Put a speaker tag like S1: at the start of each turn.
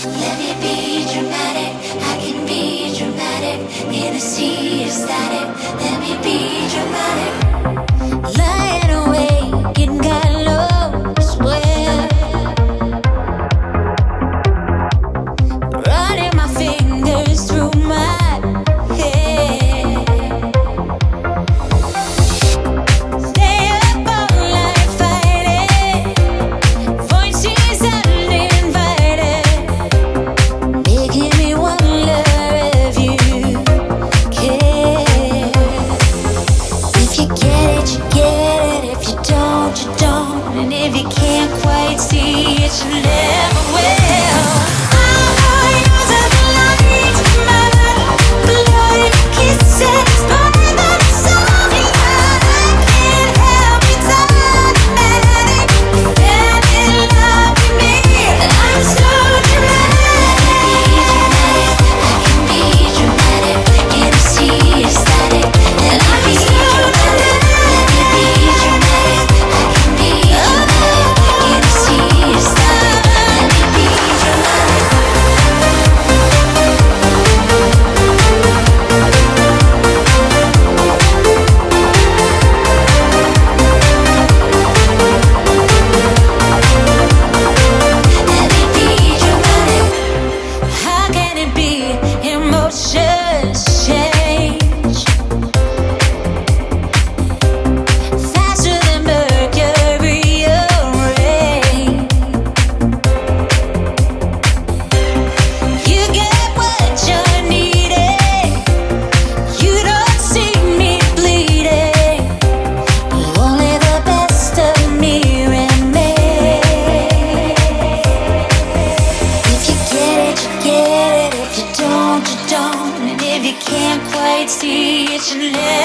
S1: Let me be dramatic, I can be dramatic in a sea of static. Let me be dramatic. Lying awake, getting kinda low, swear. Running my fingers through my hair. Stay up all night fighting voices uninvited, making me wonder if you care. If you get it, you get it. If you don't, you don't. And if you can't quite see it, you never will. All yours are the lights, my bloody kisses, more than insomnia. I can't help it's automatic. You fell in love with me, and I'm so dramatic. I can be dramatic, I can be dramatic in a sea of static. And I'm so dramatic. Let me be dramatic, I can be dramatic in a sea of static. Let me be dramatic. Let me be dramatic. How can it be emotions change faster than mercurial rain? You get what you're needing. You don't see me bleeding. Only the best of me remains. If you get it, you get it. If you don't, you don't. And if you can't quite see it, you never